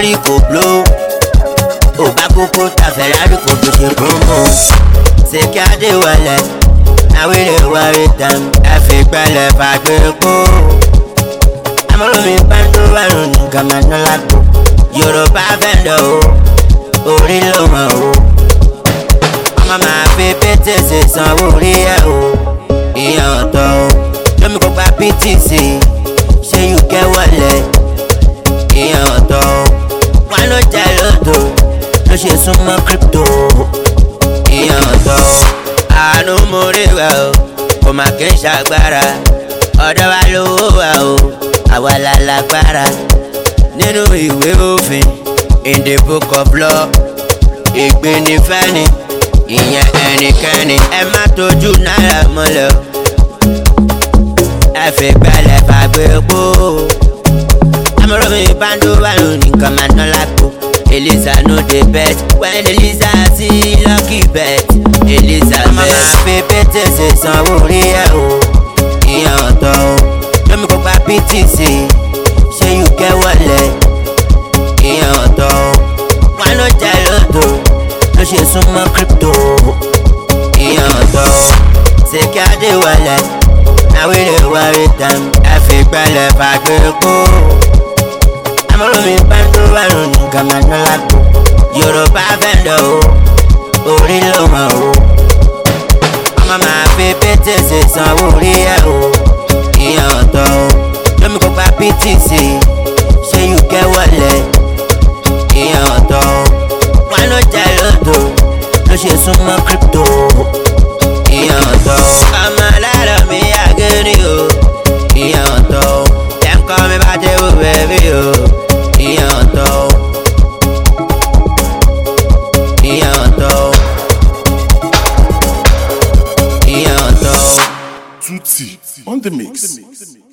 lórí kò blow. Ò bá kókó ta Ferrari kò tó ṣe promo. Ṣèkí Adéwọlé, now we dey worry them. Ẹ fi pẹ̀lẹ́ fàgbé kó. Amọ̀lómi pàǹtó wẹ̀rùn ní gàmánà lágbo. Yorùbá vendor o, orí ló mọ̀ o. Ọmọ máa fi pété ṣe sanwó orí ẹ̀ o. Ìyẹn ọ̀tọ̀ o, lómi kó gba PTC, ṣé UK wọlé? Ìyẹn ọ̀tọ̀ o, wọn ló jẹ lóto, ló ṣe súnmọ́ crypto. Ìyẹn ọ̀tọ̀ o, àánú mo rí wa o, kò má kí n ṣàgbára. Ọ̀dọ̀ wa lówó wa o, àwa la lágbára. Nínú ìwé òfin, in the book of law, ìgbín ní fẹ́ni, ìyẹn ẹnikẹ́ni. Ẹ má tójú náírà mọ́lẹ̀ o, ẹ fi pẹ̀lẹ́ fàgbé kó. Amọ̀lómi pàǹtó wẹ̀rùn ní gàmánà lágbo. Eliza no dey bet, when Eliza see lucky bet. Eliza bet. Ọmọ máa fi pété ṣe sanwó orí ẹ̀ o. Ìyẹn ọ̀tọ̀ o, lómi kó gba PTC, ṣé UK wọlé? Ìyẹn ọ̀tọ̀ o, wọn ló jẹ lóto, ló ṣe súnmọ́ crypto. Ìyẹn ọ̀tọ̀ o, Ṣèkí Adéwọlé, now we dey worry them. Ẹ fi pẹ̀lẹ́ fàgbé kó. Amọ̀lómi pàǹtó wẹ̀rùn ní gàmánà lágbo. Yorùbá vendor o, orí ló mọ̀ o. Ọmọ máa fi pété ṣe sanwó orí ẹ̀ o. Ìyẹn ọ̀tọ̀ o, lómi kó gba PTC, ṣé UK wọlé? Ìyẹn ọ̀tọ̀ o, wọn ló jẹ lóto, ló ṣe súnmọ́ crypto. Ìyẹn ọ̀tọ̀ o, ọmọ alárọ̀ mi àgẹ́rì o. Ìyẹn ọ̀tọ̀ o, dem call me bá tẹ́wọ́ bẹ́bí o. Ìyẹn ọ̀tọ̀ o, ìyẹn ọ̀tọ̀ o, ìyẹn ọ̀tọ̀ o. Tutti on the mix.